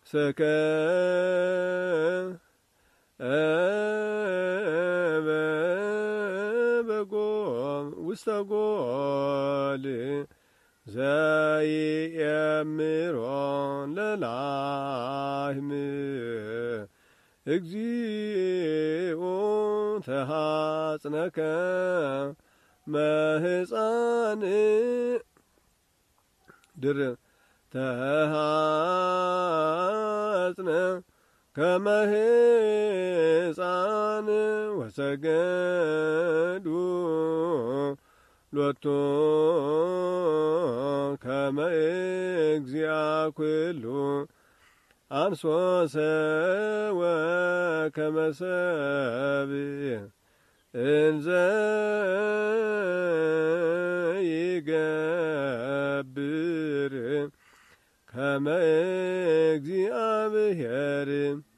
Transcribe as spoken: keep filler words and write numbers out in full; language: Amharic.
ሰከበጎም ውስተ ጎል ዘይእምሮን ለላህም እግዚኦ ተሃጽነከ መህፃን ድር ተሃጽነ ከመህፃን ወሰገዱ ሎቶ ከመ እግዚአ ኩሉ አንሶ ወከመ ሰብእ እንዘ ይገብር ከመ እግዚአብሔር